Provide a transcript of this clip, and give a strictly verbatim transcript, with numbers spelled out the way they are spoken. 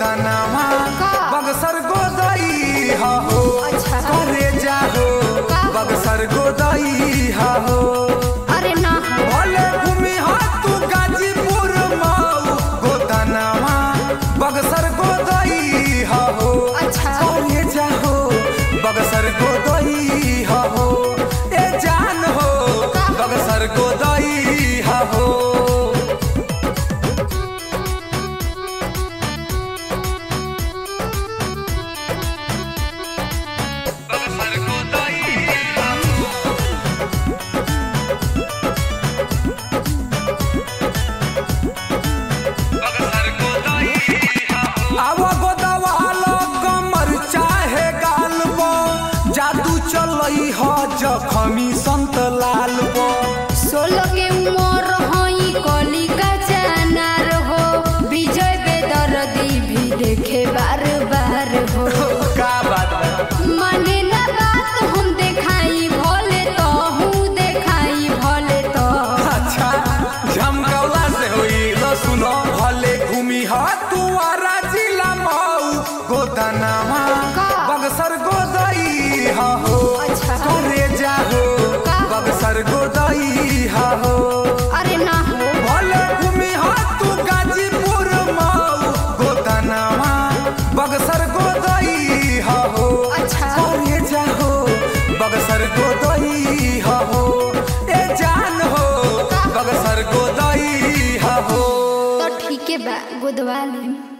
गोदानामा बक्सर गोदई हो करे जाहो बक्सर गोदई हो। अरे ना भले घूमी हो तू गाजीपुर मऊ गोदानामा बक्सर गोदई हो करे जाहो बक्सर गोदई हो। ए जान हो बक्सर गोदई हो। चलई हो जखमी संत लाल बो सोलह के उमर हई कली का चनार हो विजय बेदर्दी भी देखे बार बार हो। का बात माने ना बात हम देखाई भले तो हूँ देखाई भले तो। अच्छा झमकौला से होई लो सुनो भले घूमी हो तू आरा जिला मऊ गोदानामा बक्सर गोदई हो करे जाहो बक्सर गोदई हो। अरे ना हो भले घूमी हो तू गाजीपुर मऊ गोदानामा बक्सर गोदई हो करे जाहो बक्सर गोदई हो। ए जान हो बक्सर गोदई हो। तो ठीक है बा गोदवा ले।